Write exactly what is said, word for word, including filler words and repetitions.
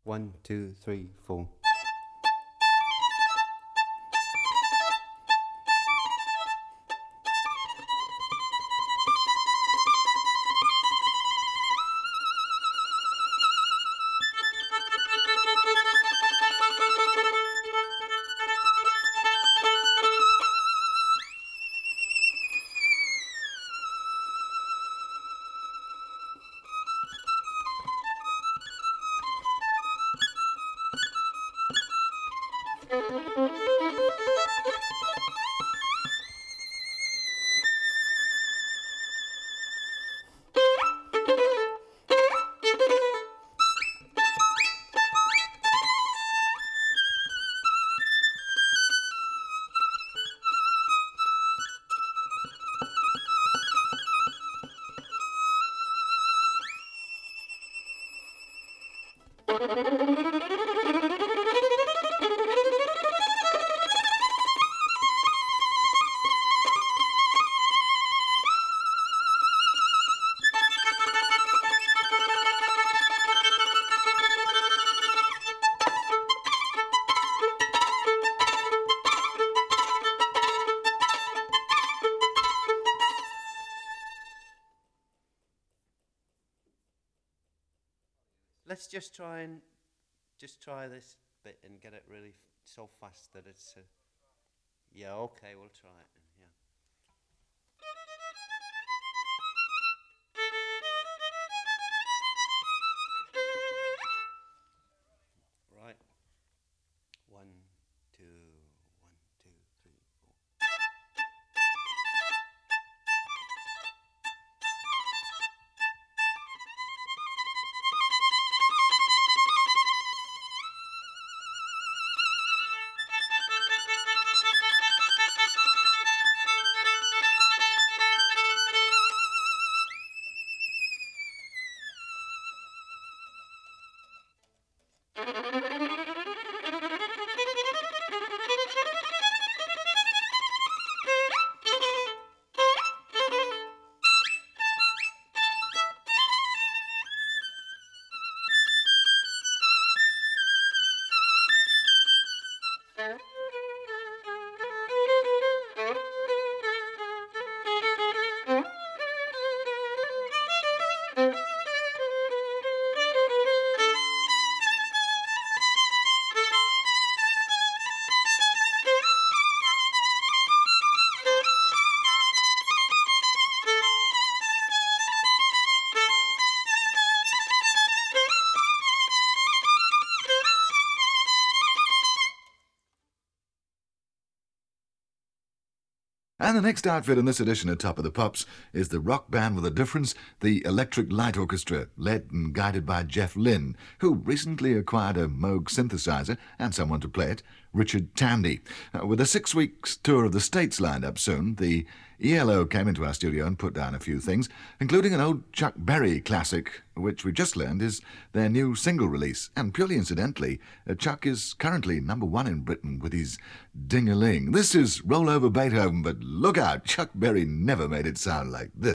One, two, three, four. Let's just try and just try this bit and get it really f- so fast that it's. Uh, yeah, okay, we'll try it. Yeah. Right. One, two, one, two, three, four. And the next outfit in this edition of Top of the Pops is the rock band with a difference, the Electric Light Orchestra, led and guided by Jeff Lynne, who recently acquired a Moog synthesizer and someone to play it, Richard Tandy. Uh, with a six weeks tour of the States lined up soon, the E L O came into our studio and put down a few things, including an old Chuck Berry classic, which we just learned is their new single release. And purely incidentally, uh, Chuck is currently number one in Britain with his Ding-a-Ling. This is Roll Over Beethoven, but look out, Chuck Berry never made it sound like this.